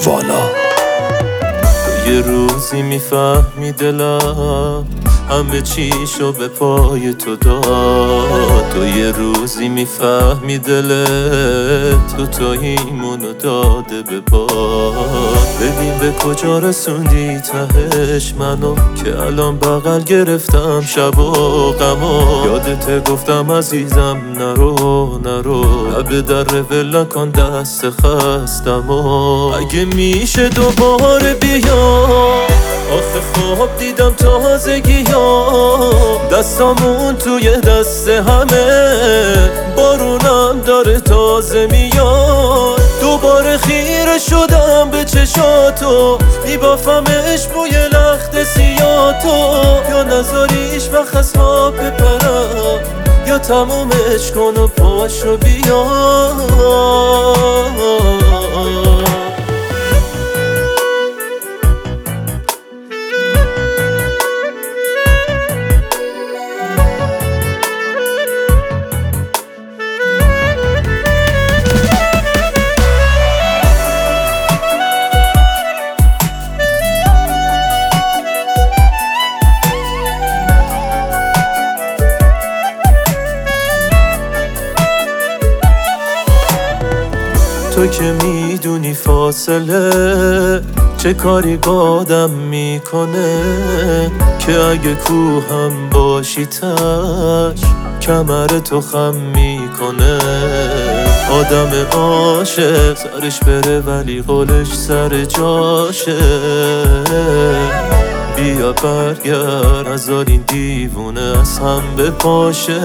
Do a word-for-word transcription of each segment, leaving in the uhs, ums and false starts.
والا. تو یه روزی میفهمی دلم همه چیشو به پای تو داد. تو یه روزی میفهمی دلت تو تا ایمونو داده به باد. ببین به کجا رسوندی تهش منو که الان بغل گرفتم شب و غما. یادت گفتم عزیزم نرو نرو لب در ول نکن دست خستم و اگه میشه دوباره بیا. آخه خواب دیدم تازگی ها دستامون توی دست همه. بارونم داره تازه میاد دوباره خیره شدم به چشاتو. میبافمش بوی لخت سیاتو یا نذاریش وقت از خواب بپرم یا تمومش کن و پاشو بیا. تو که میدونی فاصله چه کاری بادم میکنه که اگه کوهم باشی تش کمر تو خم میکنه. آدم عاشق سرش بره ولی قولش سر جاشه. بیا برگرد نذار این دیوونه از هم بپاشه.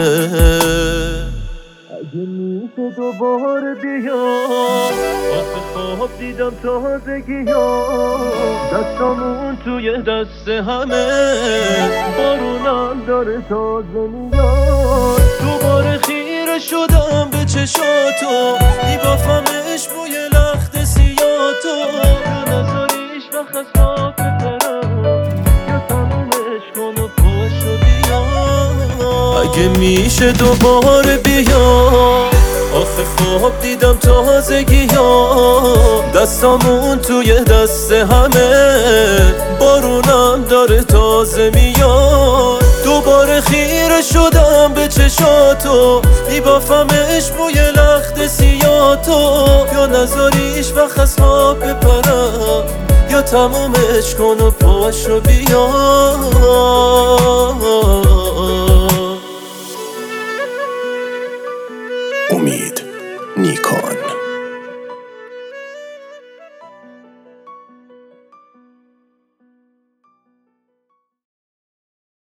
اگه میشه دوباره بیا. آخه خواب دیدم تازگی ها دستامون توی دست همه. بارونم داره تازه میاد دوباره خیره شدم به چشاتو. میبافمش بوی لخت سیاتو یا نذاریش وقت از خواب بپرم یا تمومش کن و پاشو بیا. اگه میشه دوباره بیا. آخه خواب دیدم تازگی ها دستامون توی دست همه. بارونم داره تازه میاد دوباره خیره شدم به چشاتو. میبافمش بوی لخت سیاتو یا نذاریش وقت از خواب بپرم یا تمومش کن و پاشو بیا. امید نیکان.